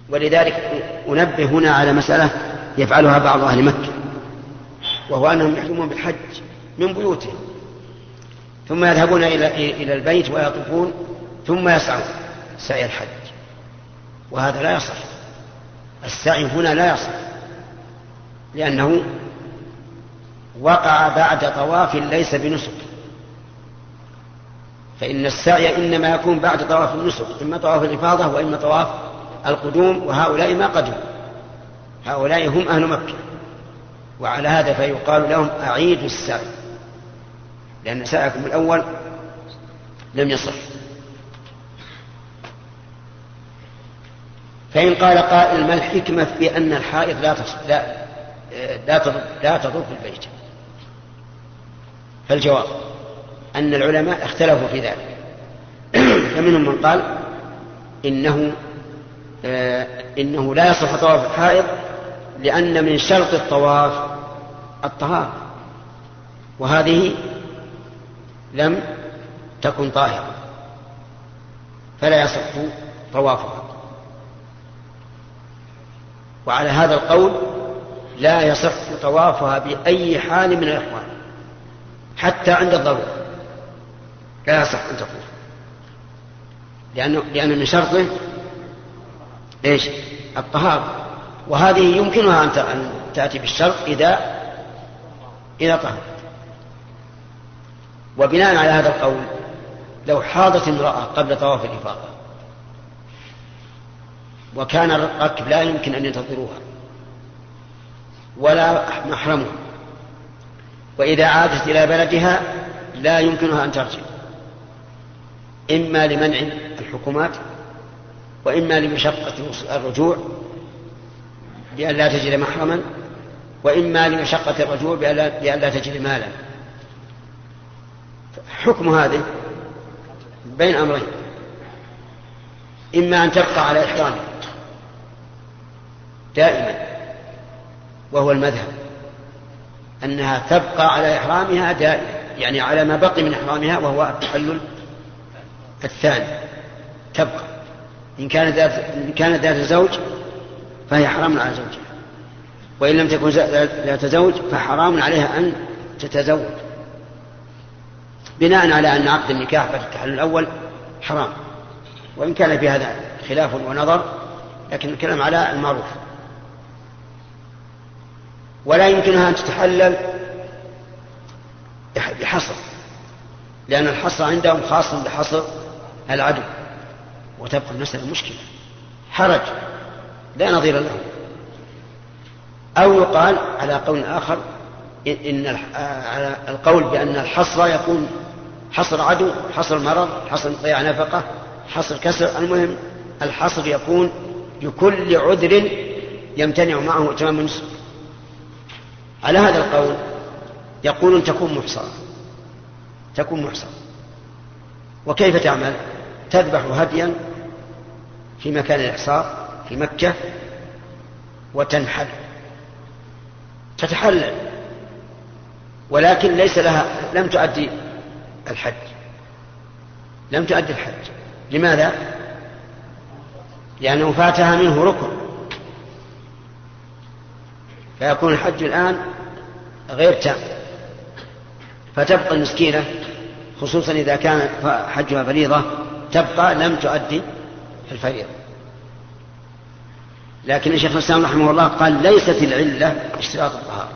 ولذلك أنبه هنا على مسألة يفعلها بعض أهل مكة، وهو أنهم يحرمون بالحج من بيوتهم ثم يذهبون إلى البيت ويطوفون ثم يسعون سعي الحج، وهذا لا يصح. السعي هنا لا يصح لأنه وقع بعد طواف ليس بنسك، فإن السعي إنما يكون بعد طواف النسك، إما طواف الإفاضة وإما طواف القدوم، وهؤلاء ما قدموا، هؤلاء هم أهل مكة، وعلى هذا فيقال لهم أعيدوا السعي لأن سعيكم الأول لم يصح. فإن قال قائل ما الحكمة في أن الحائض لا تطوف البيت؟ فالجواب أن العلماء اختلفوا في ذلك، فمنهم من قال إنه لا يصح طواف الحائض لأن من شرط الطواف الطهارة، وهذه لم تكن طاهرة فلا يصح طوافها. وعلى هذا القول لا يصح طوافها بأي حال من الأحوال حتى عند الضرورة لا يصح أن تطوف، لأن من شرطه إيش؟ الطهارة، وهذه يمكنها أن تأتي بالشرط إذا طهرت. وبناء على هذا القول لو حاضت امرأة قبل طواف الإفاضة وكان الركب لا يمكن أن ينتظروها ولا محرمها، وإذا عادت إلى بلدها لا يمكنها أن ترجع، إما لمنع الحكومات وإما لمشقة الرجوع بأن لا تجد محرما، وإما لمشقة الرجوع بأن لا تجد مالا. حكم هذه بين أمرين، إما أن تبقى على إحرامها دائما وهو المذهب أنها تبقى على إحرامها دائما، يعني على ما بقي من إحرامها وهو التحلل الثاني تبقى. إن كانت ذات زوج فهي حرام على زوجها، وإن لم تكن ذات زوج فحرام عليها أن تتزوج، بناء على أن عقد النكاح بعد التحلل الأول حرام، وإن كان في هذا خلاف ونظر لكن الكلام على المعروف. ولا يمكنها أن تتحلل بحصر، لأن الحصر عندهم خاص بحصر العدو، وتبقى المسألة مشكلة حرج لا نظير له. أو يقال على قول آخر على القول بأن الحصر يكون حصر عدو، حصر مرض، حصر ضياع نفقة، حصر كسر، المهم الحصر يكون لكل عذر يمتنع معه إتمام النسك. على هذا القول يقولون تكون محصرة. وكيف تعمل؟ تذبح هديا في مكان الإحصار في مكة وتنحل تتحلل، ولكن ليس لها لم تؤدي الحج. لماذا؟ لأنه فاتها منه ركن، فيكون الحج الآن غير تام، فتبقى المسكينة خصوصا إذا كان حجها فريضة تبقى لم تؤدي الفريضة. لكن الشيخ الإسلام رحمه الله قال ليست العلة اشتراط الطهارة،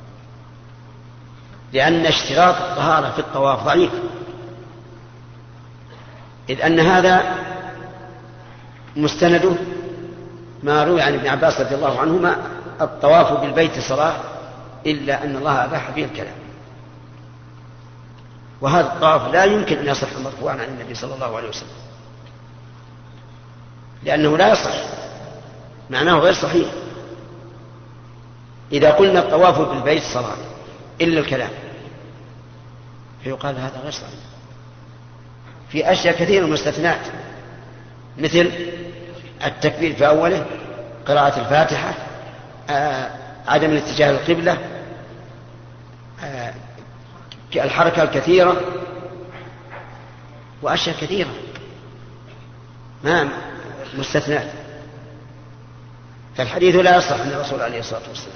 لأن اشتراط الطهارة في الطواف ضعيف، إذ أن هذا مستنده ما روي عن ابن عباس رضي الله عنهما الطواف بالبيت صلاة إلا أن الله أباح فيه الكلام، وهذا الطواف لا يمكن أن يصح مرفوعا عن النبي صلى الله عليه وسلم، لأنه لا يصح، معناه غير صحيح. إذا قلنا الطواف بالبيت صلاة إلا الكلام فيقال هذا غير صحيح. في أشياء كثيرة مستثنات، مثل التكبير في أوله، قراءة الفاتحة، عدم الاتجاه للقبلة، الحركة الكثيرة، وأشياء كثيرة ما مستثنات. فالحديث لا يصح من الرسول عليه الصلاة والسلام.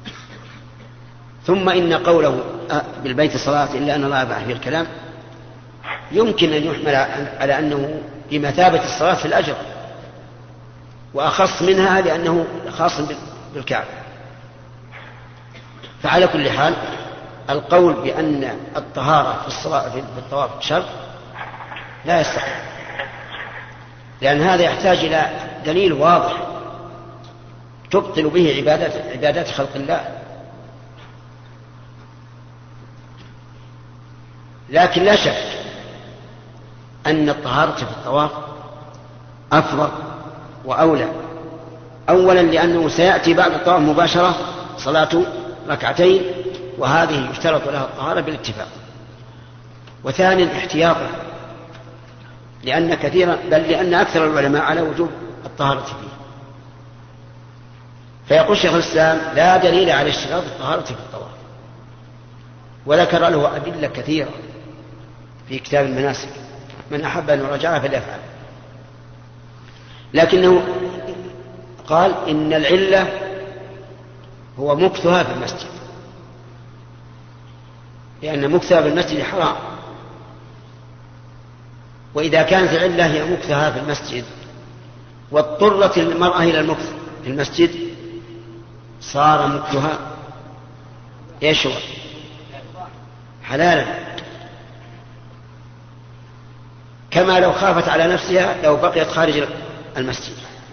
ثم إن قوله بالبيت صلاة إلا أن الله أباح فيه الكلام يمكن أن يحمل على أنه بمثابة الصلاة في الأجر، وأخص منها لأنه خاص بالكعبة. فعلى كل حال القول بأن الطهارة في الصلاة في الطواف شرط لا يستحق، لأن هذا يحتاج إلى دليل واضح تبطل به عبادات خلق الله. لكن لا شك أن الطهارة في الطواف أفضل وأولى، أولا لأنه سيأتي بعد الطواف مباشرة صلاة ركعتين، وهذه يشترط لها الطهارة بالاتفاق. وثانيا احتياطا، لأن أكثر العلماء على وجوب الطهارة فيه. فيقول شيخ الإسلام لا دليل على اشتراط الطهارة في الطواف، وذكر له أدلة كثيرة في كتاب المناسك، من أحب أن يراجعها فليفعل. لكنه قال إن العلة هو مكثها في المسجد، لأن مكثها في المسجد حرام، وإذا كانت العلة هي مكثها في المسجد واضطرت المرأة إلى المكث في المسجد صار مكثها ايش هو؟ حلالا، كما لو خافت على نفسها لو بقيت خارج المسجد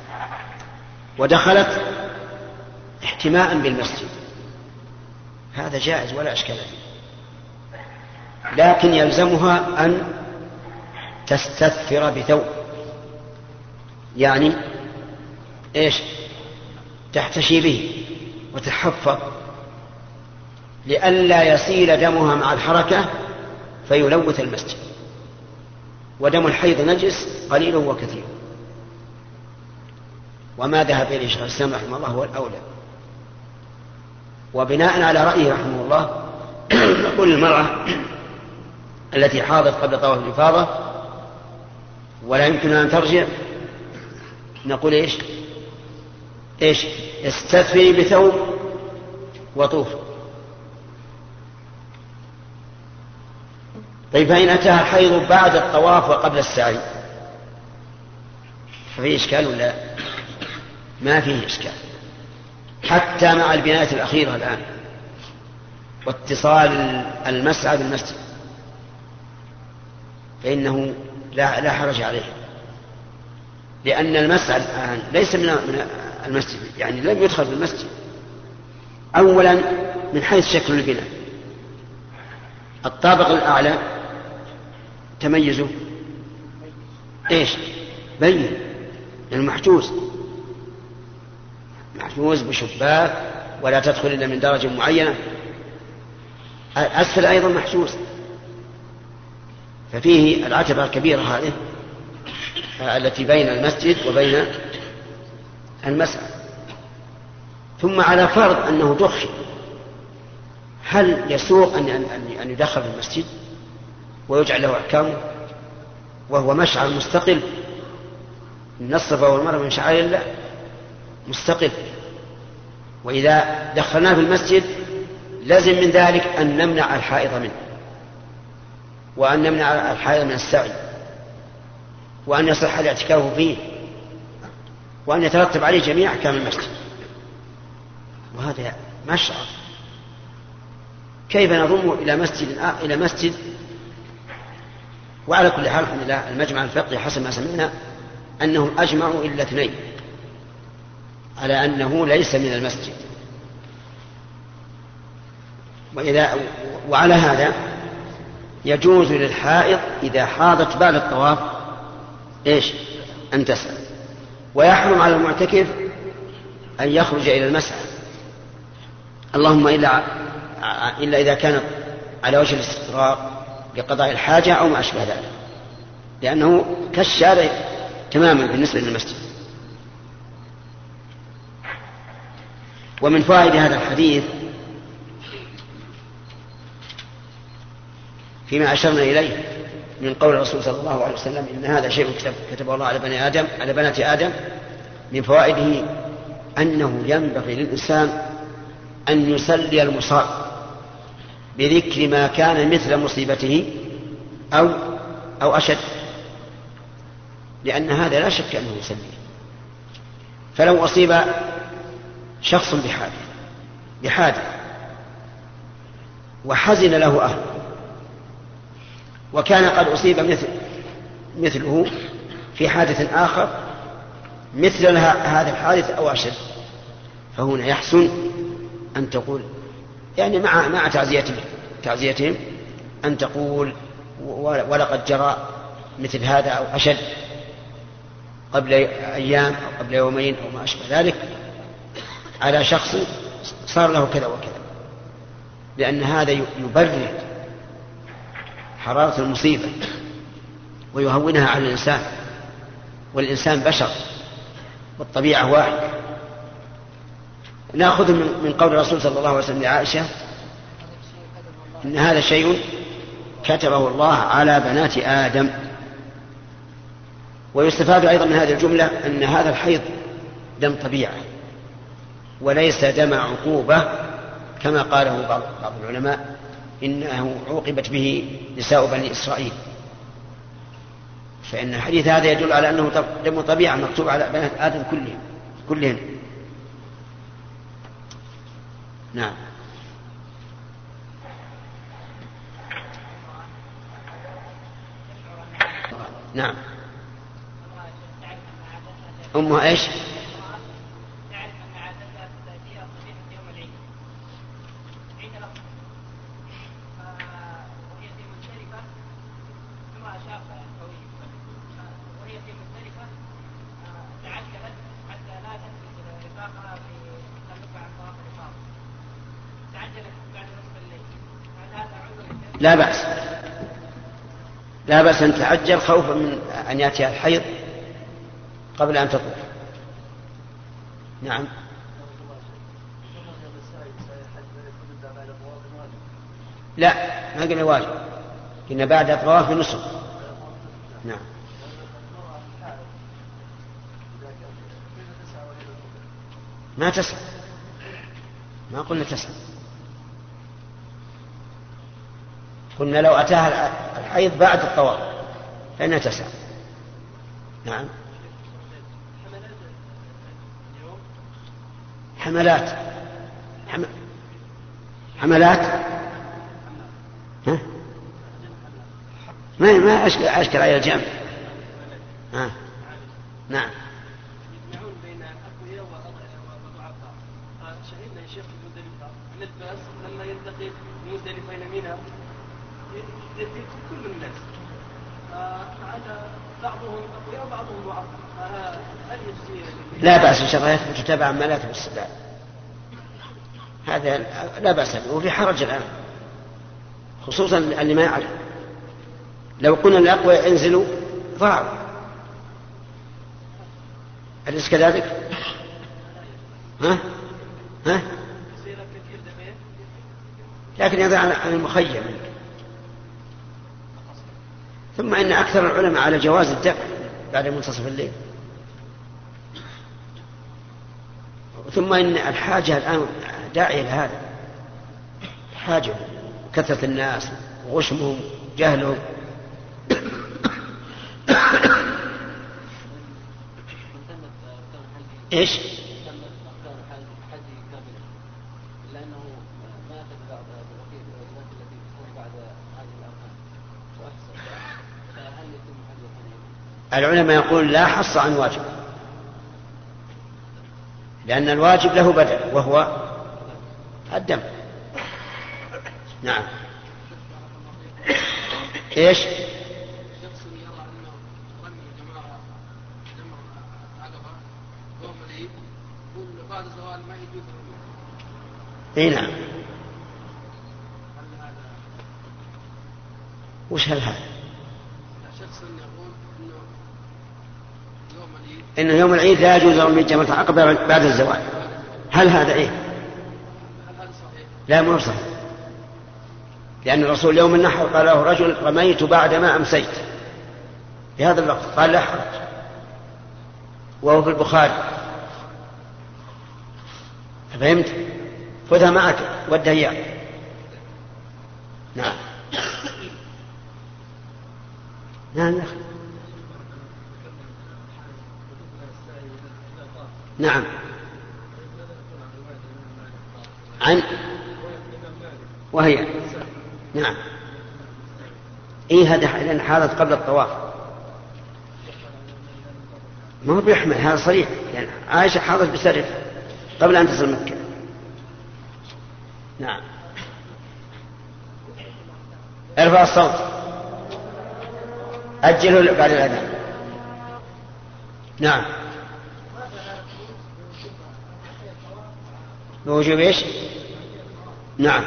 ودخلت احتماء بالمسجد، هذا جائز ولا أشكال فيه. لكن يلزمها أن تستثفر بثوب، يعني ايش؟ تحتشي به وتحفظ لئلا يسيل دمها مع الحركة فيلوث المسجد، ودم الحيض نجس قليله وكثيره. وما ذهب إليه شيخ الإسلام رحمه الله هو الأولى. وبناء على رأيه رحمه الله نقول المرأة التي حاضت قبل طواف الإفاضة ولا يمكن أن ترجع، نقول إيش استثفري بثوب وطوف. طيب فإن أتاها الحيض بعد الطواف وقبل السعي ففيه إشكال ولا ما فيه إشكال؟ حتى مع البناية الأخيرة الآن واتصال المسعى بالمسجد فإنه لا حرج عليه، لأن المسعى الآن ليس من المسجد، يعني لم يدخل في المسجد. أولا من حيث شكل البناء، الطابق الأعلى تميزه بين المحجوز بشباك ولا تدخل إلا من درجة معينة، أسفل أيضا محجوز، ففيه العتبة الكبيرة هذه التي بين المسجد وبين المسعى. ثم على فرض أنه دخل، هل يسوق أن يدخل في المسجد ويجعل له أحكامه وهو مشعر مستقل؟ إن الصفا والمروة من شعائر الله مستقل، وإذا دخلناه في المسجد لازم من ذلك أن نمنع الحائض منه، وأن نمنع الحائض من السعي، وأن يصح الاعتكاف فيه، وأن يترتب عليه جميع أحكام المسجد. وهذا مشعر، كيف نضم إلى مسجد؟ وعلى كل حال الحمد لله المجمع الفقهي حسب ما سمعنا أنهم أجمعوا إلا 2 على أنه ليس من المسجد. وعلى هذا يجوز للحائض إذا حاضت بعد الطواف أن تسعى، ويحرم على المعتكف أن يخرج إلى المسعى، اللهم إلا إذا كانت على وجه الاستقرار لقضاء الحاجة أو ما أشبه ذلك، لأنه كالشارع تماما بالنسبة للمسجد. ومن فوائد هذا الحديث فيما أشرنا إليه من قول الرسول صلى الله عليه وسلم إن هذا شيء كتبه الله على بنات آدم، من فوائده أنه ينبغي للإنسان أن يسلي المصاب بذكر ما كان مثل مصيبته أو أشد، لأن هذا لا شك أنه يسلي. فلو أصيب شخص بحادث وحزن له أهله، وكان قد أصيب مثله في حادث آخر مثل هذا الحادث أو أشد، فهنا يحسن أن تقول يعني مع تعزيتهم أن تقول ولقد جرى مثل هذا أو أشد قبل أيام أو قبل يومين أو ما أشبه ذلك على شخص صار له كذا وكذا، لأن هذا يبرد حرارة المصيبة ويهونها على الإنسان، والإنسان بشر والطبيعة واحدة. نأخذ من قول الرسول صلى الله عليه وسلم لعائشة إن هذا شيء كتبه الله على بنات آدم. ويستفاد أيضا من هذه الجملة أن هذا الحيض دم طبيعة وليس دم عقوبة كما قاله بعض العلماء إنه عوقبت به نساء بني إسرائيل، فإن الحديث هذا يدل على أنه دم طبيعة مكتوب على بنات آدم كلهم. نعم. نعم. أمها إيش؟ لا بأس أن تعجل خوفا من أن يأتي الحيض قبل أن تطوف. نعم. لا، ما قلنا واجب، قلنا بعد الطواف بنصف. نعم. ما تسعى، ما قلنا تسعى، قلنا لو أتاها الحيض بعد الطواف فإنها تسعى. نعم. حملات ها؟ ما أشكل على الجمع. نعم. يجمعون بين الأقوياء والضعفاء. شهدنا يا شيخ في مزدلفة أن الباس لما يلتقي بمزدلفة إلى منى يدرك كل الناس، فعلى بعضهم أقوياء وبعضهم ضعفاء، هل يجزي؟ لا بأس إن شاء الله يثبت تبعا ما لا تبص، هذا لا بأس به، وفي حرج الآن خصوصا اللي ما يعرف. لو قلنا الأقوى انزلوا ضاعوا، أليس كذلك؟ ها؟ لكن يضع عن المخيم. ثم إن أكثر العلماء على جواز الدفع بعد منتصف الليل. ثم إن الحاجة الآن داعية لهذا، حاجة كثرة الناس وغشمهم جهلهم. إيش؟ العلماء يقول لا حص عن واجب، لأن الواجب له بدل وهو الدم. نعم. إيش؟ اي نعم. وش هل هذا؟ إنه يوم العيد لا يجوز رمي جمرة العقبة بعد الزوال. هل هذا إيه؟ لا، مو صحيح، لأن الرسول يوم النحر قال له رجل رميت بعد ما أمسيت بهذا اللفظ، قال لا حرج، وهو في البخاري. فهمت؟ خذها معك ودها إياك. نعم. نعم يا أخي. نعم. عن وهي نعم. هذا لأن حالت قبل الطواف، ما هو بيحمل، هذا صريح يعني عائشة حاضت بسرف قبل أن تصل مكة. نعم. ارفع الصوت، أجله بعد الأذان. نعم. بوجوب ايش؟ نعم.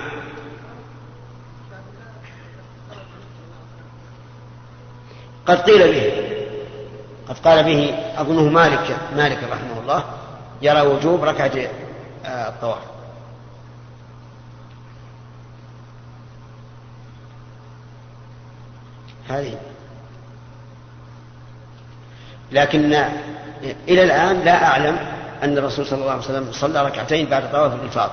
قد قيل به، قد قال به أظنه مالك رحمه الله يرى وجوب ركعة الطواف. هذه لكن إلى الآن لا أعلم أن الرسول صلى الله عليه وسلم صلى ركعتين بعد طواف الإفاضة،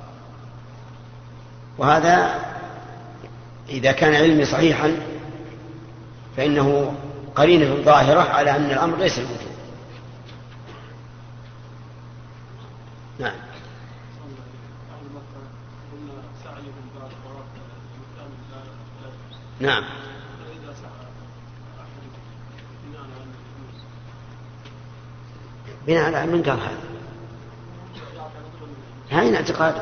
وهذا إذا كان علمي صحيحا فإنه قرينة ظاهرة على أن الأمر ليس الوجوب. نعم. نعم. بناء على من قال هذا؟ هاي اعتقاد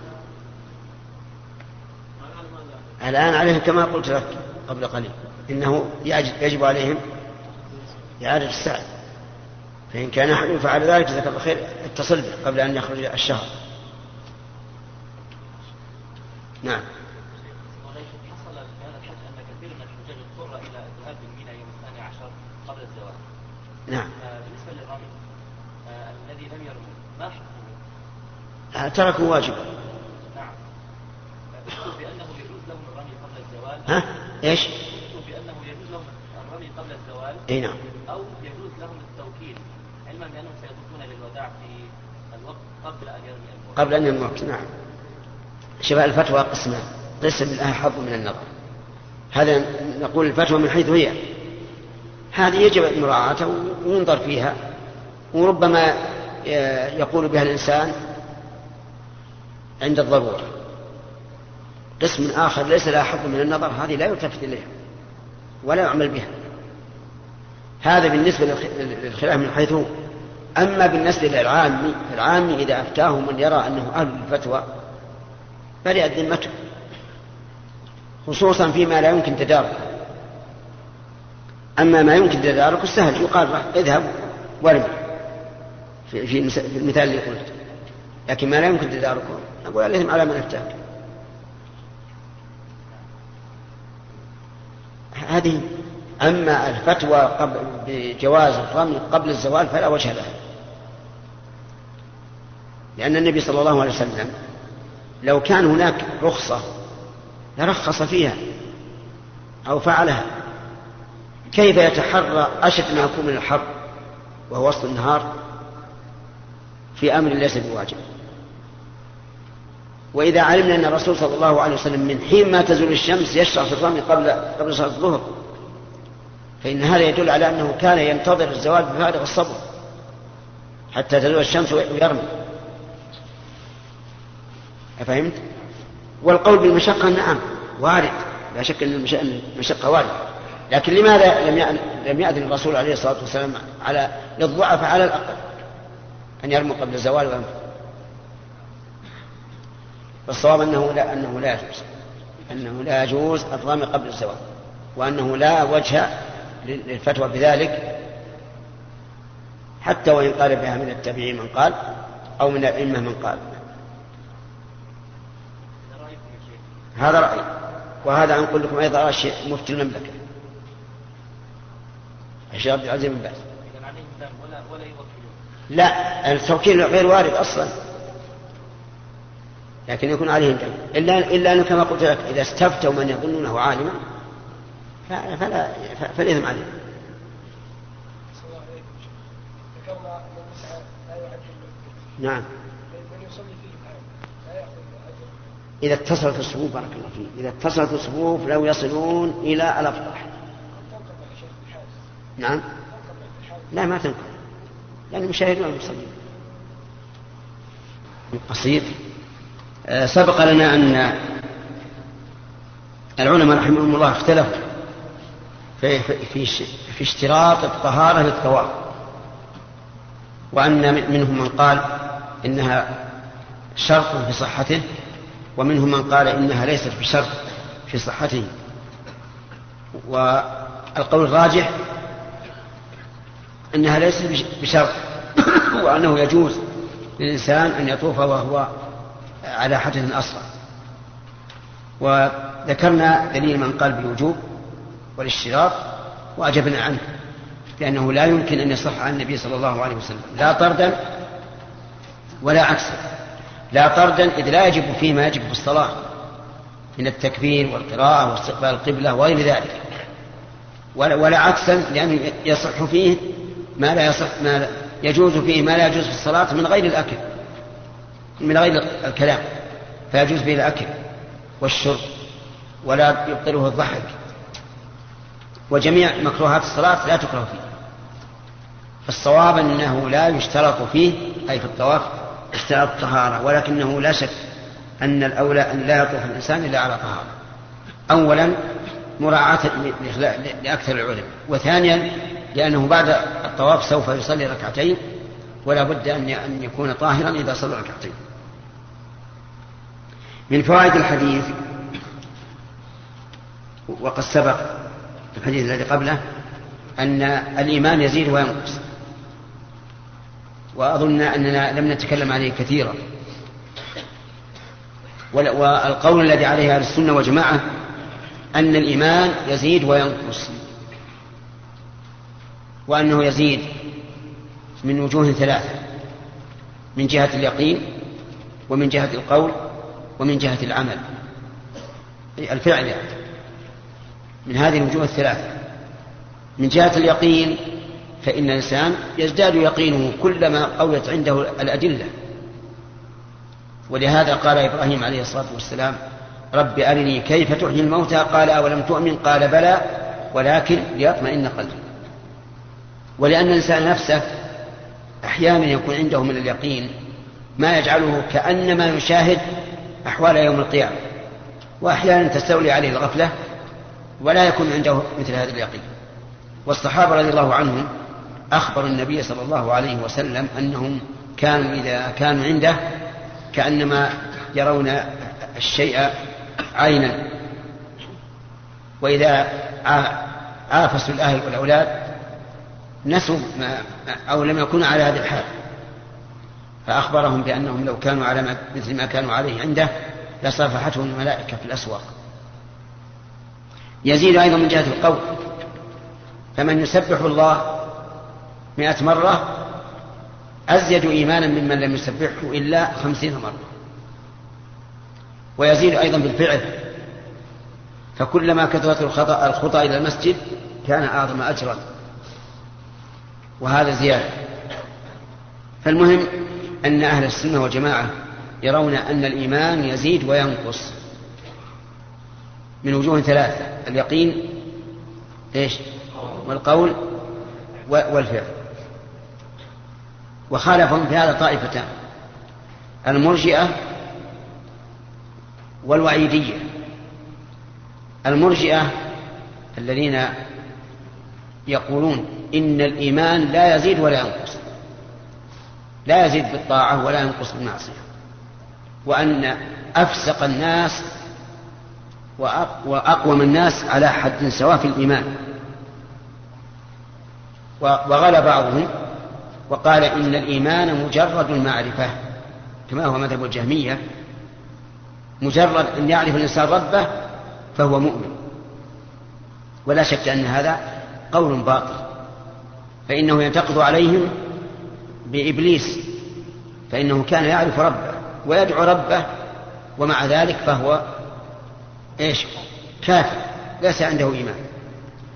الآن عليه كما قلت لك قبل قليل إنه يجب عليهم إعادة السعي، فإن كان أحد فعل ذلك جزاك الله خير اتصل به قبل أن يخرج الشهر. نعم. حصل في هذا الحج أن كثير من الحجاج اضطر إلى الذهاب من منى يوم 12 قبل الزواج. نعم. بالنسبة للرمي الذي لم يرمي ما حكمه؟ تركوا واجبا. نعم. قلت بأنه يجوز لهم الرمي قبل الزوال. ها؟ إيش؟ قلت بأنه يجوز لهم الرمي قبل الزوال. أي نعم. أو يجوز لهم التوكيل علما بأنهم سيطوفون للوداع في الوقت قبل أن يرمي الوقت. قبل أن يرمي الوقت. نعم. شبه الفتوى قسمان، قسم لها حظ من النظر. هذا نقول الفتوى من حيث هي، هذه يجب مراعاتها وينظر فيها، وربما يقول بها الإنسان عند الضرورة. قسم آخر ليس لها حظ من النظر، هذه لا يلتفت إليها ولا يعمل بها. هذا بالنسبة للخلاف من حيث هو. أما بالنسبة للعامي إذا أفتاه من يرى أنه أهل الفتوى برئت ذمته، خصوصا فيما لا يمكن تداركه. أما ما يمكن تداركه سهل، يقال اذهب وارمي في المثال اللي قلت، لكن ما لا يمكن تداركه نقول عليهم على من أفتاك. هذه. أما الفتوى بجواز الرمي قبل الزوال فلا وجه لها، لأن النبي صلى الله عليه وسلم لو كان هناك رخصة لرخص فيها أو فعلها. كيف يتحرى أشد ما يكون من الحر وهو وسط النهار في أمر ليس بواجب؟ وإذا علمنا أن الرسول صلى الله عليه وسلم من حين ما تزول الشمس يشرع في الرمي قبل صلاة الظهر، فإن هذا يدل على أنه كان ينتظر الزوال بفارغ الصبر حتى تزول الشمس ويرمي. أفهمت؟ والقول بالمشقة نعم وارد، لا شك أن المشقة وارد، لكن لماذا لم يأذن الرسول عليه الصلاة والسلام للضعف على الأقل أن يرموا قبل الزوال ويرموا؟ فالصواب أنه لا يجوز الرمي قبل الزوال، وأنه لا وجه للفتوى بذلك، حتى وإن قال بها من التابعين من قال أو من الأئمة من قال. هذا رأي، وهذا أنقل لكم أيضا رأي مفتي المملكة الشيخ عبد العزيز بن باز. لا، التوكيل غير وارد أصلا، لكن يكون عليهم دم، إلا أنه كما قلت لك إذا استفتوا من يظنونه عالما فالإثم عليه. ذكرنا أن المسعى لا يعد نعم. من يصلي فيه الآن لا يأخذ أجر. إذا اتصلت الصفوف بارك الله فيك، إذا اتصلت الصفوف لو يصلون إلى الأفضح. نعم. لا ما تنقل، يعني المشاهدون المصلين. قصير. سبق لنا أن العلماء رحمهم الله اختلفوا في اشتراط الطهارة للطواف، وأن منهم من قال إنها شرط في صحته، ومنهم من قال إنها ليست بشرط في صحته. والقول الراجح أنها ليست بشرط وأنه يجوز للإنسان أن يطوف وهو على حدث أصغر. وذكرنا دليل من قال بالوجوب والاشتراط وأجبنا عنه، لأنه لا يمكن أن يصح عن النبي صلى الله عليه وسلم لا طردا ولا عكسا. لا طردا إذ لا يجب فيه ما يجب في الصلاة من التكبير والقراءة واستقبال القبلة وغير ذلك، ولا عكسا لأنه يصح فيه ما لا يصح، ما يجوز فيه ما لا يجوز في الصلاة من غير الأكل، من غير الكلام، فيجوز فيه الأكل والشرب ولا يبطله الضحك، وجميع مكروهات الصلاة لا تكره فيه. فالصواب أنه لا يشترط فيه أي في الطواف اشتراط الطهارة، ولكنه لا شك أن الأولى أن لا يطوف الإنسان إلا على طهارة، أولا مراعاة لأكثر العلماء، وثانيا لأنه بعد الطواف سوف يصلي ركعتين ولا بد أن يكون طاهرا إذا صلى ركعتين. من فوائد الحديث وقد سبق الحديث الذي قبله أن الإيمان يزيد وينقص، وأظن أننا لم نتكلم عليه كثيرا. والقول الذي عليه أهل السنة والجماعة أن الإيمان يزيد وينقص، وأنه يزيد من وجوه ثلاثة: من جهة اليقين، ومن جهة القول، ومن جهة العمل الفعل يعني. من هذه الوجوه الثلاثة: من جهة اليقين فإن الإنسان يزداد يقينه كلما قويت عنده الأدلة، ولهذا قال إبراهيم عليه الصلاة والسلام: رب أرني كيف تحيي الموتى، قال أولم تؤمن، قال بلى ولكن ليطمئن قلبي. ولأن الإنسان نفسه أحيانا يكون عنده من اليقين ما يجعله كأنما يشاهد أحوال يوم القيامة، وأحيانا تستولي عليه الغفلة ولا يكون عنده مثل هذا اليقين. والصحابة رضي الله عنهم أخبر النبي صلى الله عليه وسلم أنهم كانوا إذا كانوا عنده كأنما يرون الشيء عينا، وإذا عافسوا الأهل والأولاد نسوا أو لم يكونوا على هذه الحال، فأخبرهم بأنهم لو كانوا على مثل ما كانوا عليه عنده لصافحتهم الملائكة في الأسواق. يزيد أيضا من جهة القول، فمن يسبح الله 100 مرة أزيد إيمانا ممن لم يسبحه إلا 50 مرة. ويزيد أيضا بالفعل، فكلما كثرت الخطى إلى المسجد كان أعظم أجرا، وهذا زيادة. فالمهم أن أهل السنة والجماعة يرون أن الإيمان يزيد وينقص من وجوه ثلاثة: اليقين والقول والفعل. وخالفهم في هذا طائفتان: المرجئة والوعيدية. المرجئة الذين يقولون إن الإيمان لا يزيد ولا ينقص، لا يزيد بالطاعة ولا ينقص بالمعصية، وأن أفسق الناس وأقوم الناس على حد سواء في الإيمان. وغلى بعضهم وقال إن الإيمان مجرد المعرفة، كما هو مذهب الجهمية، مجرد أن يعرف الإنسان ربه فهو مؤمن. ولا شك أن هذا قول باطل، فإنه ينتقض عليهم بإبليس، فإنه كان يعرف ربه ويدعو ربه، ومع ذلك فهو كافر ليس عنده إيمان.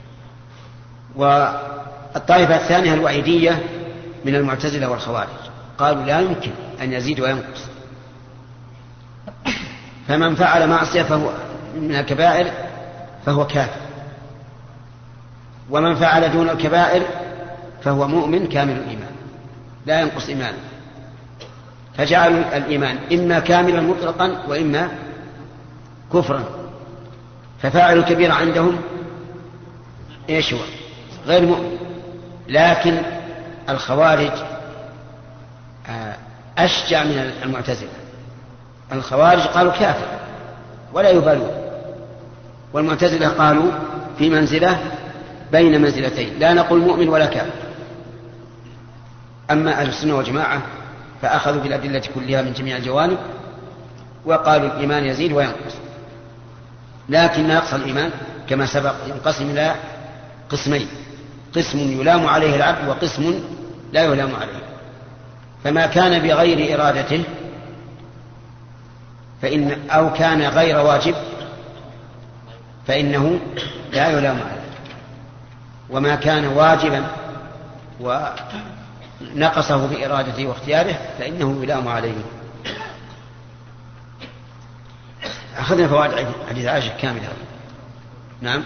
والطائفة الثانية الوعيدية من المعتزلة والخوارج، قالوا لا يمكن أن يزيد وينقص. فمن فعل معصية فهو من الكبائر فهو كافر، ومن فعل دون الكبائر فهو مؤمن كامل الإيمان لا ينقص إيمانه. فجعلوا الإيمان إما كاملا مطلقا وإما كفرا. ففاعل الكبيرة عندهم إيش هو؟ غير مؤمن. لكن الخوارج أشجع من المعتزلة. الخوارج قالوا كافر ولا يبالون، والمعتزلة قالوا في منزلة بين منزلتين، لا نقول مؤمن ولا كافر. أما أهل السنة والجماعة فأخذوا بالأدلة كلها من جميع الجوانب وقالوا الإيمان يزيد وينقص، لكن نقص الإيمان كما سبق ينقسم إلى قسمين: قسم يلام عليه العبد وقسم لا يلام عليه. فما كان بغير إرادته أو كان غير واجب فإنه لا يلام عليه، وما كان واجبا ونقصه بإرادته واختياره فإنه يلام عليه. أخذنا فوائد حديث عائشة كاملة. نعم.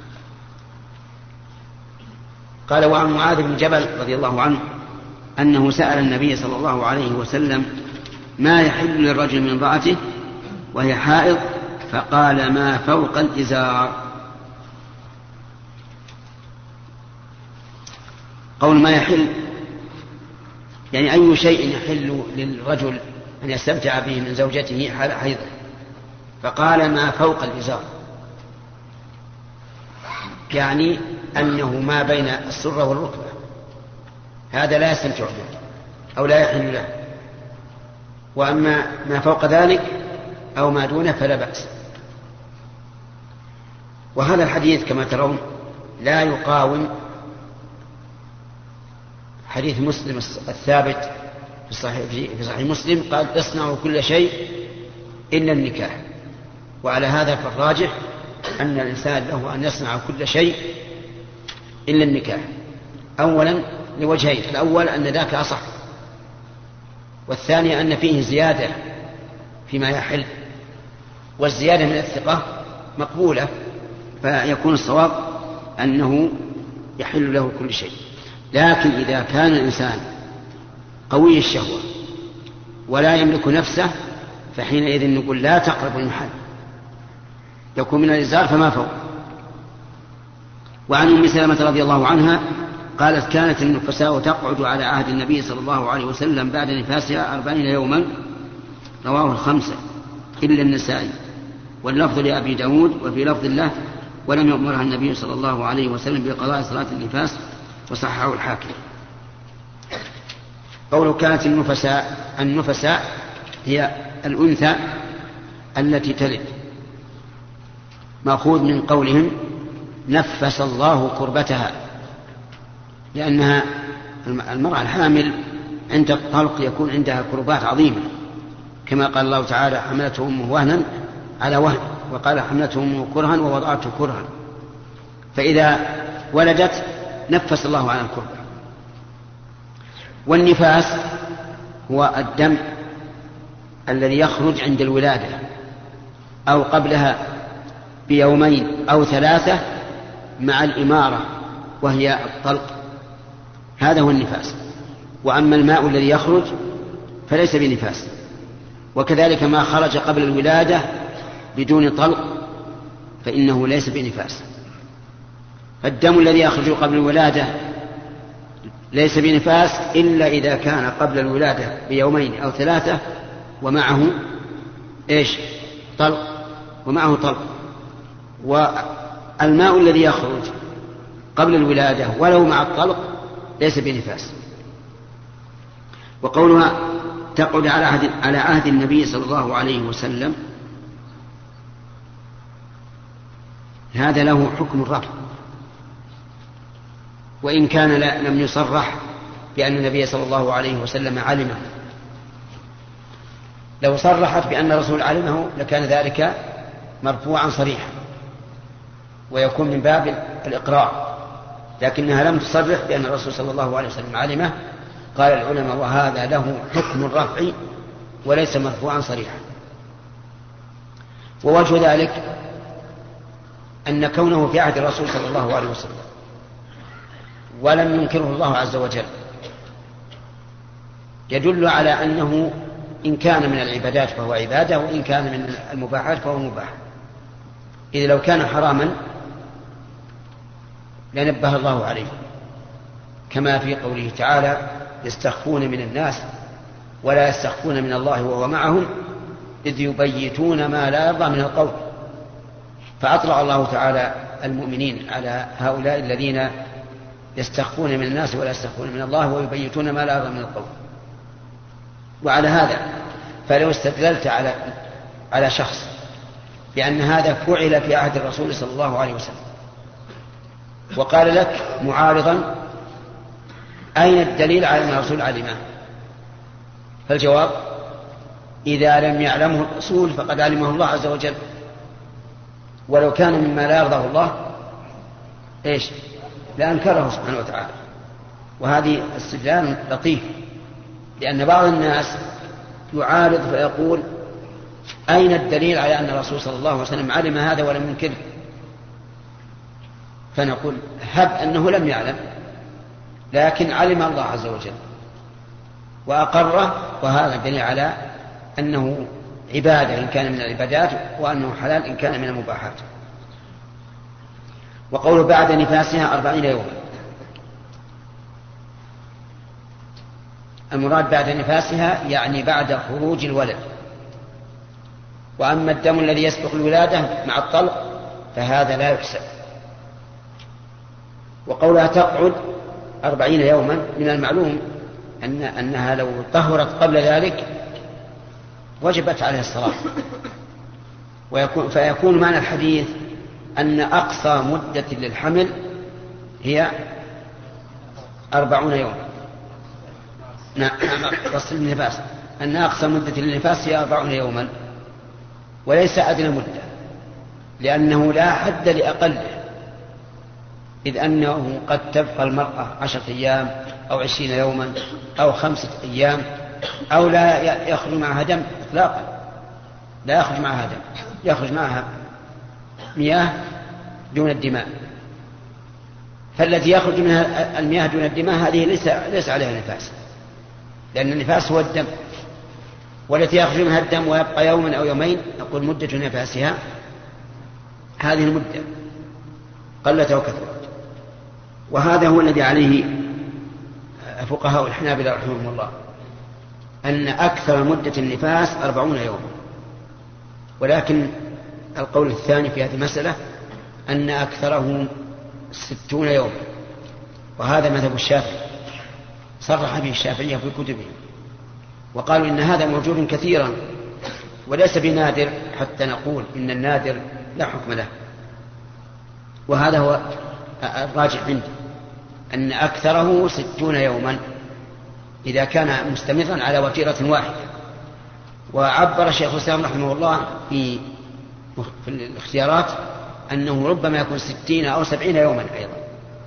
قال: وعن معاذ بن جبل رضي الله عنه أنه سأل النبي صلى الله عليه وسلم ما يحل للرجل من امرأته وهي حائض، فقال: ما فوق الإزار. قول ما يحل يعني أي شيء يحل للرجل أن يستمتع به من زوجته حال حيضه، فقال: ما فوق الإزار، يعني أنه ما بين السرة والركبة، هذا لا يستمتع به أو لا يحل له. وأما ما فوق ذلك أو ما دونه فلا بأس. وهذا الحديث كما ترون لا يقاوم حديث مسلم الثابت في صحيح مسلم قال: اصنعوا كل شيء إلا النكاح. وعلى هذا فالراجح أن الإنسان له أن يصنع كل شيء إلا النكاح، أولا لوجهين: الأول أن ذاك أصح، والثاني أن فيه زيادة فيما يحل، والزيادة من الثقة مقبولة، فيكون الصواب أنه يحل له كل شيء. لكن إذا كان الإنسان قوي الشهوة ولا يملك نفسه فحينئذ نقول لا تقرب المحل، يكون من الإزار فما فوق. وعن أم سلمة رضي الله عنها قالت: كانت النفساء تقعد على عهد النبي صلى الله عليه وسلم بعد نفاسها 40 يوما، رواه الخمسة إلا النسائي، واللفظ لأبي داود وفي لفظ الله: ولم يأمرها النبي صلى الله عليه وسلم بقضاء صلاة النفاس، وصححه الحاكم. قوله كانت النفساء هي الأنثى التي تلد، مأخوذ من قولهم نفس الله كربتها، لأنها المرأة الحامل عند الطلق يكون عندها كربات عظيمة، كما قال الله تعالى: حملته أمه وهنا على وهن، وقال: حملته أمه كرها ووضعته كرها. فإذا ولدت نفس الله عن الكربة. والنفاس هو الدم الذي يخرج عند الولادة أو قبلها بيومين أو 3 مع الإمارة وهي الطلق، هذا هو النفاس. وأما الماء الذي يخرج فليس بنفاس، وكذلك ما خرج قبل الولادة بدون طلق فإنه ليس بنفاس. فالدم الذي يخرج قبل الولادة ليس بنفاس إلا إذا كان قبل الولادة بيومين أو 3 ومعه طلق، ومعه طلق. والماء الذي يخرج قبل الولادة ولو مع الطلق ليس بنفاس. وقولها تقعد على عهد النبي صلى الله عليه وسلم، هذا له حكم الرفع، وإن كان لم يصرح بأن النبي صلى الله عليه وسلم علمه. لو صرحت بأن الرسول علمه لكان ذلك مرفوعا صريحا ويكون من باب الإقرار، لكنها لم تصرح بأن الرسول صلى الله عليه وسلم علمه، قال العلماء وهذا له حكم الرفع وليس مرفوعا صريحا. ووجه ذلك أن كونه في عهد الرسول صلى الله عليه وسلم ولم ينكره الله عز وجل يدل على أنه إن كان من العبادات فهو عبادة، وإن كان من المباحات فهو مباح. إذا لو كان حراما لنبه الله عليه، كما في قوله تعالى يستخفون من الناس ولا يستخفون من الله وهو معهم إذ يبيتون ما لا يرضى من القول. فأطلع الله تعالى المؤمنين على هؤلاء الذين يستخفون من الناس ولا يستخفون من الله ويبيتون ما لا يرضى من القول. وعلى هذا فلو استدللت على شخص بأن هذا فعل في عهد الرسول صلى الله عليه وسلم وقال لك معارضا أين الدليل على أن الرسول علمه؟ فالجواب إذا لم يعلمه الرسول فقد علمه الله عز وجل، ولو كان مما لا يرضاه الله لأنكره سبحانه وتعالى. وهذه استدلال لطيف، لأن بعض الناس يعارض فيقول أين الدليل على أن الرسول صلى الله عليه وسلم علم هذا ولم ينكره؟ فنقول هب أنه لم يعلم لكن علم الله عز وجل وأقره، وهذا دليل على أنه عبادة إن كان من العبادات، وأنه حلال إن كان من المباحات. وقوله بعد نفاسها 40 يوما، المراد بعد نفاسها يعني بعد خروج الولد. وأما الدم الذي يسبق الولادة مع الطلق فهذا لا يحسب. وقولها تقعد 40 يوما من المعلوم أنها لو طهرت قبل ذلك وجبت عليها الصلاة، فيكون معنى الحديث أن أقصى مدة للحمل هي 40 يوما. قصد النفاس أن أقصى مدة للنفاس هي 40 يوما وليس أدنى مدة، لأنه لا حد لأقله، إذ أنه قد تبقى المرأة 10 أيام أو 20 يوما أو 5 أيام أو لا يخرج معها دم إطلاقا، لا يخرج معها دم، يخرج معها مياه دون الدماء. فالتي يخرج منها المياه دون الدماء هذه ليس عليها نفاس، لأن النفاس هو الدم. والتي يخرج منها الدم ويبقى يوما أو يومين نقول مدة نفاسها هذه المدة قلت أو كثرت. وهذا هو الذي عليه فقهاء الحنابلة رحمهم الله، أن أكثر مدة النفاس 40 يوما. ولكن القول الثاني في هذه المسألة أن أكثره 60 يوما، وهذا مذهب الشافعي، صرح به الشافعية في كتبه، وقالوا إن هذا موجود كثيرا وليس بنادر حتى نقول إن النادر لا حكم له. وهذا هو الراجح عندي، أن أكثره 60 يوما إذا كان مستمرا على وتيرة واحدة. وعبر الشيخ الإسلام رحمه الله في الاختيارات أنه ربما يكون 60 أو 70 يوما أيضا،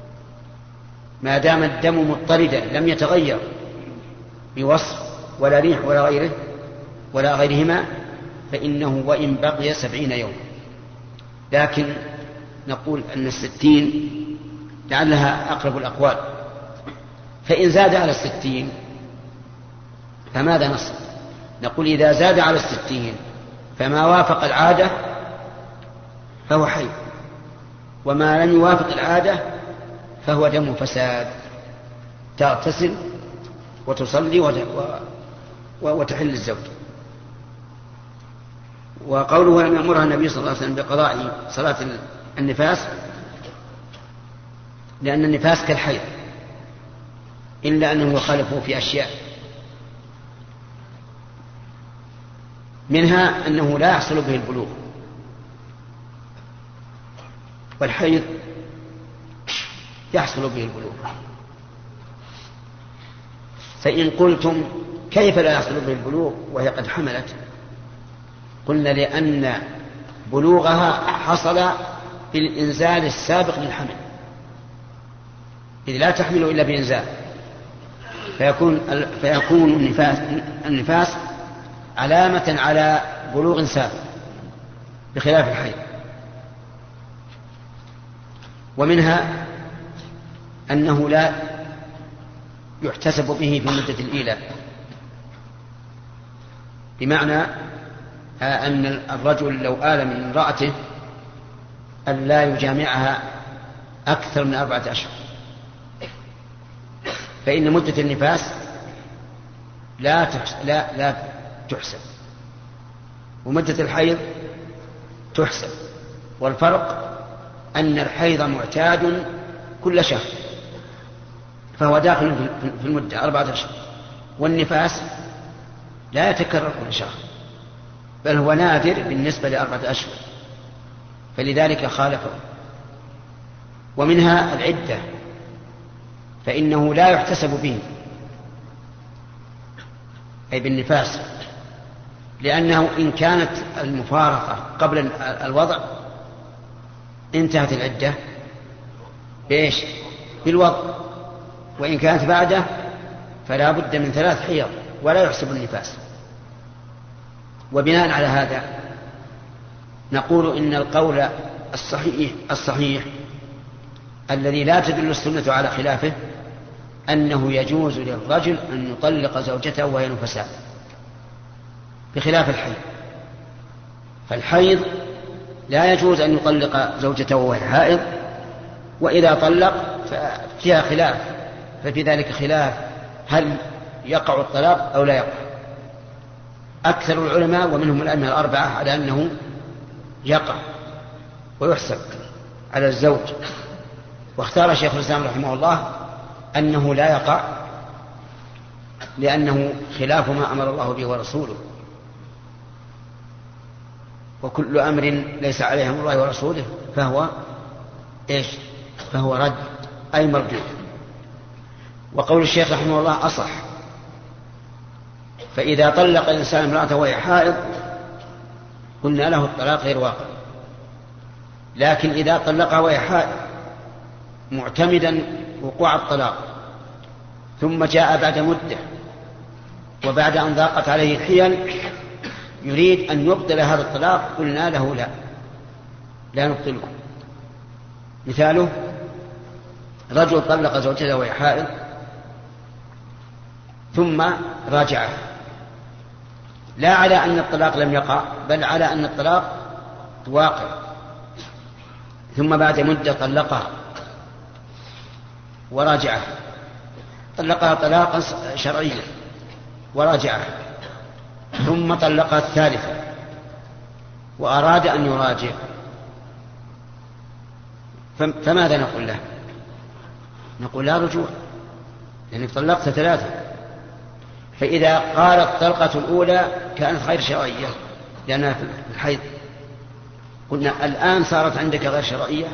ما دام الدم مضطردا لم يتغير بوصف ولا ريح ولا غيرهما، فإنه وإن بقي 70 يوما. لكن نقول أن 60 لعلها أقرب الأقوال، فإن زاد على 60 فماذا نصنع؟ نقول إذا زاد على 60 فما وافق العادة فهو حي، وما لم يوافق العادة فهو دم فساد، تغتسل وتصلي وتحل الزوج. وقوله لم يأمرها النبي صلى الله عليه وسلم بقضاء صلاة النفاس لأن النفاس كالحيض، إلا أنه يخالفه في أشياء، منها أنه لا يحصل به البلوغ، والحيض يحصل به البلوغ. فإن قلتم كيف لا يحصل به البلوغ وهي قد حملت؟ قلنا لأن بلوغها حصل بالإنزال السابق للحمل، إذ لا تحمل إلا بإنزال. فيكون النفاس علامة على بلوغ سابق بخلاف الحيض. ومنها أنه لا يحتسب به في مدة الإيلاء، بمعنى أن الرجل لو آل من امرأته أن لا يجامعها أكثر من 4 أشهر، فإن مدة النفاس لا تحسب، ومدة الحيض تحسب. والفرق أن الحيض معتاد كل شهر فهو داخل في المدة 4 أشهر، والنفاس لا يتكرر كل شهر بل هو نادر بالنسبة ل4 أشهر، فلذلك خالفه. ومنها العدة، فإنه لا يحتسب به أي بالنفاس، لأنه إن كانت المفارقة قبل الوضع انتهت العدة بإيش؟ بالوضع، وإن كانت بعده فلا بد من 3 حيض ولا يحسب النفاس. وبناء على هذا نقول إن القول الصحيح الذي لا تدل السنة على خلافه أنه يجوز للرجل أن يطلق زوجته وهي نفساء بخلاف الحيض. فالحيض لا يجوز أن يطلق زوجته وهي حائض، وإذا طلق ففيها خلاف، ففي ذلك خلاف هل يقع الطلاق أو لا يقع. أكثر العلماء ومنهم الأئمة ال4 على أنه يقع ويحسب على الزوج، واختار شيخ الإسلام رحمه الله أنه لا يقع لأنه خلاف ما أمر الله به ورسوله، وكل أمر ليس عليه أمر الله ورسوله فهو رد أي مردود. وقول الشيخ رحمه الله أصح، فإذا طلق الإنسان امرأته وهي حائض قلنا له الطلاق غير واقع، لكن إذا طلقها وهي حائض معتمدا وقوع الطلاق ثم جاء بعد مدة وبعد أن ضاقت عليه الحيل يريد أن يبطل هذا الطلاق قلنا له لا نبطله. مثاله رجل طلق زوجته وهي حائض ثم راجعه، لا على أن الطلاق لم يقع بل على أن الطلاق واقع، ثم بعد مدة طلقها وراجعه، طلقها طلاقا شرعيا وراجعه، ثم طلقها الثالثة وأراد أن يراجع، فماذا نقول له؟ نقول لا رجوع لأنك طلقت 3. فإذا قالت الطلقة الأولى كانت غير شرعية لأنها في الحيض، قلنا الآن صارت عندك غير شرعية،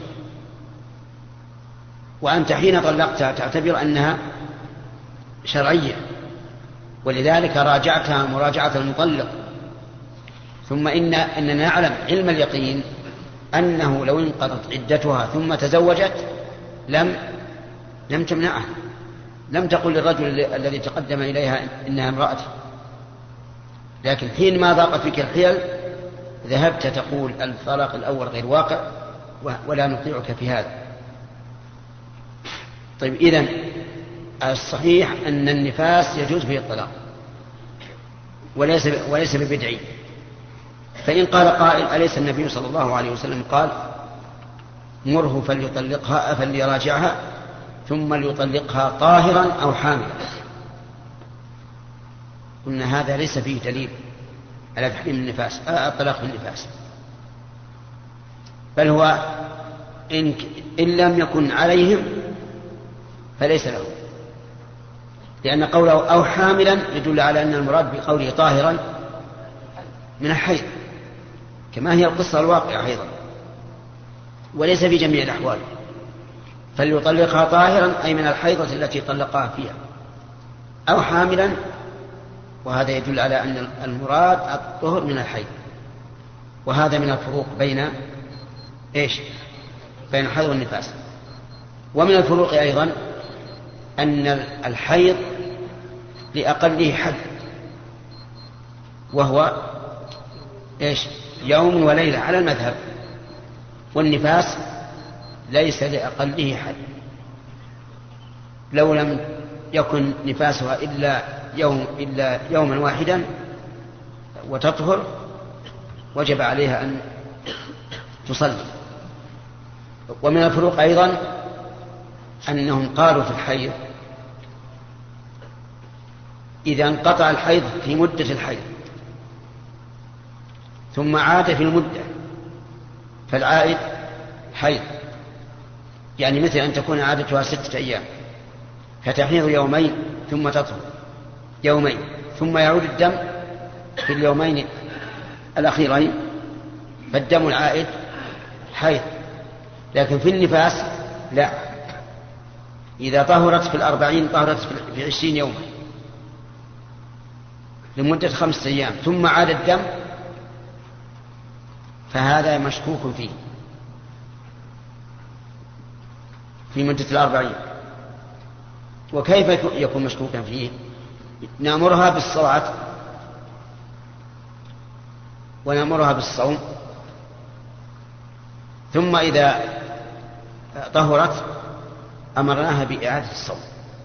وأنت حين طلقتها تعتبر أنها شرعية، ولذلك راجعتها مراجعة المطلق. ثم إننا نعلم علم اليقين أنه لو انقضت عدتها ثم تزوجت لم تمنعه، لم تقل للرجل الذي تقدم إليها إنها امرأتي، لكن حين ما ضاقت بك الحيل ذهبت تقول الطلاق الأول غير واقع ولا نطيعك في هذا. طيب، إذن الصحيح أن النفاس يجوز فيه الطلاق وليس ببدعي. فإن قال قائل أليس النبي صلى الله عليه وسلم قال مره فليطلقها فليراجعها ثم ليطلقها طاهرا أو حاملا؟ قلنا هذا ليس فيه دليل على تحريم النفاس الطلاق في النفاس، بل هو إن لم يكن عليهم فليس له، لأن قوله أو حاملا يدل على أن المراد بقوله طاهرا من الحيض كما هي القصة الواقعة أيضا، وليس في جميع الأحوال. فليطلقها طاهرا أي من الحيضة التي طلقها فيها، أو حاملا، وهذا يدل على أن المراد الطهر من الحيض. وهذا من الفروق بين الحيض والنفاس. ومن الفروق أيضا أن الحيض لأقله حد، وهو إيش؟ يوم وليلة على المذهب. والنفاس ليس لأقله حد، لو لم يكن نفاسها إلا يوما واحدا وتطهر وجب عليها أن تصلي. ومن الفروق أيضا أنهم قالوا في الحيض إذا انقطع الحيض في مدة الحيض ثم عاد في المدة فالعائد حيض، يعني مثل أن تكون عادتها 6 أيام فتحيض يومين ثم تطهر يومين ثم يعود الدم في اليومين الأخيرين، فالدم العائد حيض. لكن في النفاس لا، إذا طهرت في 40 طهرت في 20 يوما لمدة 5 أيام ثم عاد الدم، فهذا مشكوك فيه في مدة 40. وكيف يكون مشكوكا فيه؟ نأمرها بالصلاة ونأمرها بالصوم، ثم إذا طهرت أمرناها بإعادة الصوم.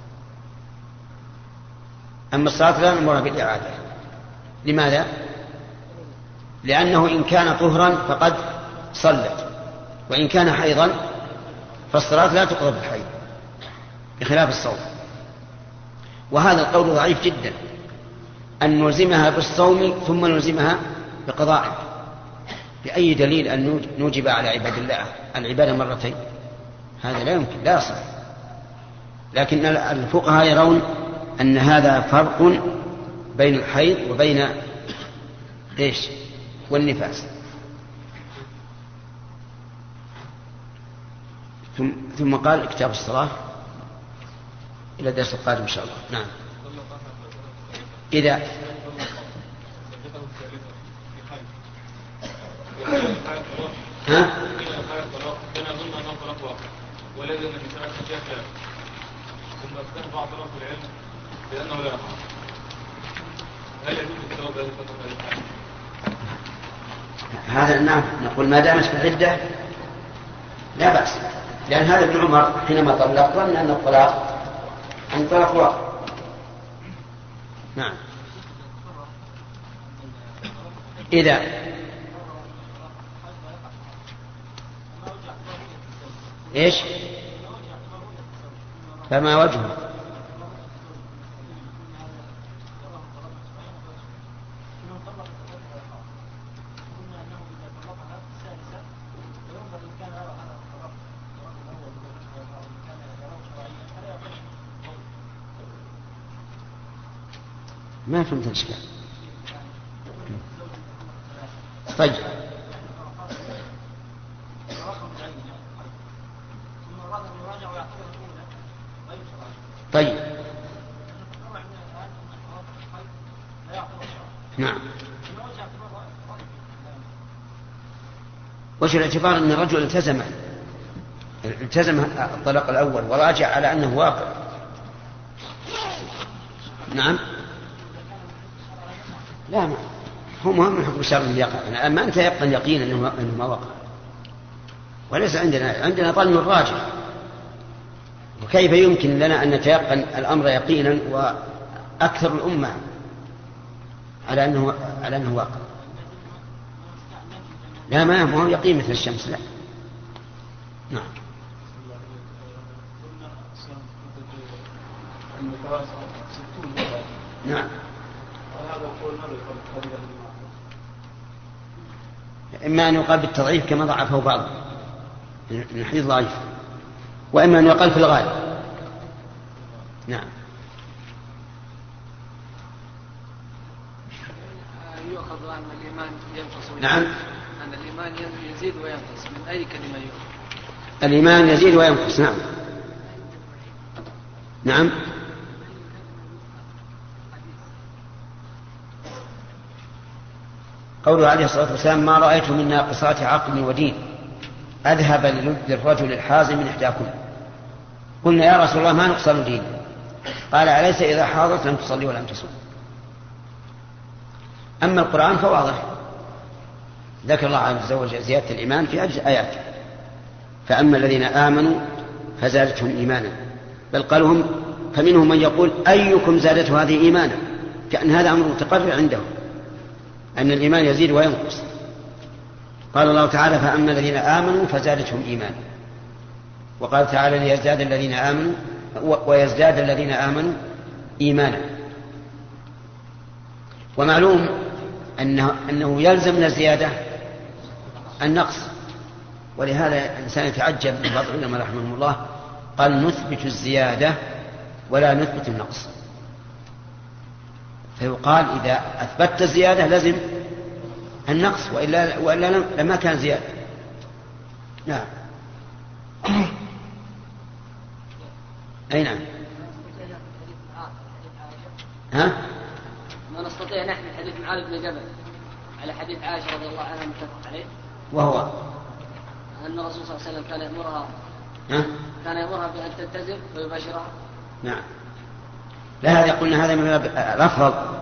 أما الصلاة لا نأمرها بالإعادة. لماذا؟ لأنه إن كان طهرا فقد صلت، وإن كان حيضا فالصلاة لا تقضى بالحيض بخلاف الصوم. وهذا القول ضعيف جدا، أن نلزمها بالصوم ثم نلزمها بقضائه. بأي دليل أن نوجب على عباد الله العبادة مرتين؟ هذا لا يمكن، لا يصح. لكن الفقهاء يرون أن هذا فرق بين الحيض وبين إيش؟ والنفاس. ثم قال كتاب الصلاة إلى الدرس القادم إن شاء الله. نعم. إذا ها؟ ثم افتح بعض طرف العلم لأنه لا يقع. هل يجوز التوبة بهذه الفترة؟ هذا نعم، نقول ما دامت في العدة لا بأس، لأن هذا ابن عمر حينما طلق ظن أن الطلاق عن طلاق واقع. نعم. إذا إيش؟ فما وجهه؟ ما فهمت الإشكال. طيب طيب نعم. وش الاعتبار أن الرجل التزم الطلاق الأول وراجع على أنه واقع؟ نعم. لا، ما هو مهم من حكم الشرع اللي يقع، أما أنت يبقى اليقين أنه ما وقع، وليس عندنا ظن الراجح. وكيف يمكن لنا أن نتيقن الأمر يقينا وأكثر الأمة على أنه واقع؟ لا، ما هو يقين مثل الشمس. لا. نعم. نعم. إما أن يقال بالتضعيف كما ضعفه بعض من حديث ضعيف، وإما أن يقال في الغالب. نعم. يؤخذ أن الإيمان ينقص. نعم. أن الإيمان يزيد وينقص، من أي كلمة يؤخذ؟ الإيمان يزيد وينقص. نعم. نعم. قوله عليه الصلاة والسلام ما رأيت من ناقصات عقل ودين أذهب للد الرجل الحازم من إحداكم. قلنا يا رسول الله ما نقصان دين؟ قال أليس إذا حاضرت لم تصلي ولم تصوم. أما القرآن فواضح، ذكر الله عز وجل زيادة الإيمان في عدة آيات. فأما الذين آمنوا فزادتهم إيمانا، بل قالوا هم فمنهم من يقول أيكم زادته هذه إيمانا، كأن هذا أمر متقرر عندهم أن الإيمان يزيد وينقص. قال الله تعالى فأما الذين آمنوا فزادتهم إيمانا، وقال تعالى ليزداد الذين آمنوا ويزداد الذين آمنوا إيمانا. ومعلوم أنه يلزم من الزيادة النقص، ولهذا الإنسان يتعجب من بعض العلماء رحمهم الله قال نثبت الزيادة ولا نثبت النقص، فيقال إذا أثبتت الزيادة لازم النقص، وإلا لما كان زيادة. نعم. أي نعم. ها؟ ما نستطيع نحمل حديث معاذ بن جبل على حديث عائشة رضي الله عنها متفق عليه، وهو أن الرسول صلى الله عليه وسلم كان يأمرها بأن تتزر ويباشرها. نعم. لا، هذا قلنا هذا من باب الأفضل